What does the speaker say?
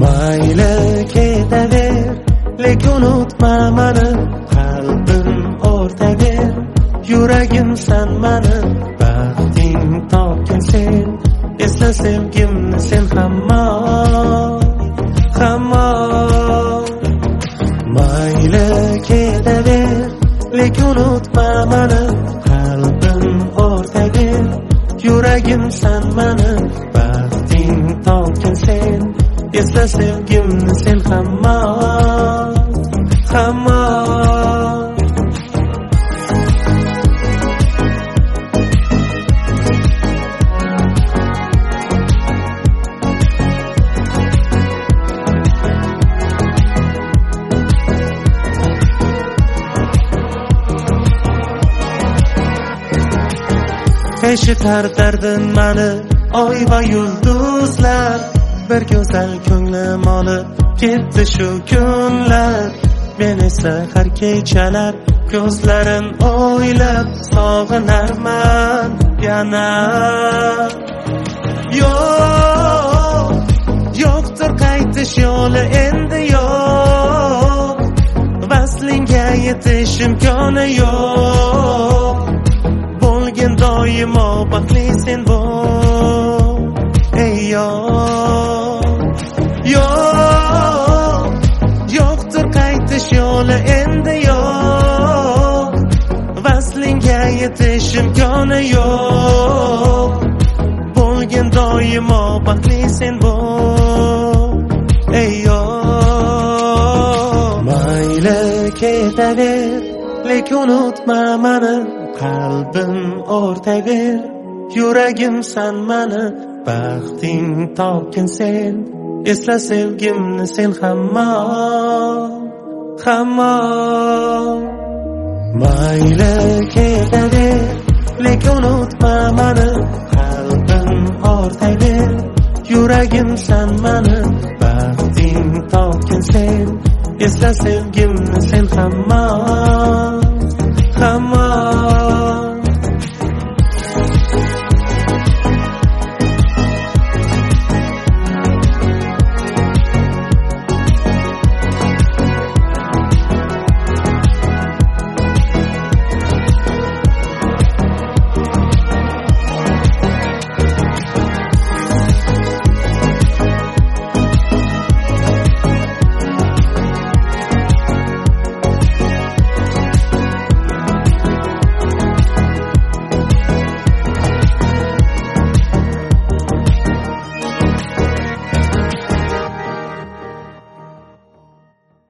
mayli ketaver, lekin unutma mani, qalbim o'rtaver, yuragim san mani, baxting topgin sen, esla sevgimni sen hamon, hamon. Mayli ketaver, lekin unutma mani, qalbim o'rtaver, yuragim san mani, baxting topgin sen, esla sevgimni sen hamon, hamon. Eshitar dardin mani oy va yulduzlar, bir go'zal ko'nglim olib ketdi shu kunlar. Men esa har kechalar ko'zlarin o'ylab sog'inarman yana. Yo'qdir qaytish yo'li endi yo'q, vaslingga yetish imkoni yo'q. Bo'lgin doimo baxtli sen bo'l, ey yo'qdir qaytish yo'li endi yo'q, vaslingga yetish imkoni yo'q. Bo'lgin doimo baxtli sen bo'l, ey mayli ketaver, lekin unutma mani, qalbim o'rtaver, yuragim san mani, baxting topgin sen, esla sevgimni sen hamon, hamon. Mayli ketaver, lekin unutma mani, qalbim o'rtaver, yuragim san mani, baxting topgin sen, esla sevgimni sen hamon.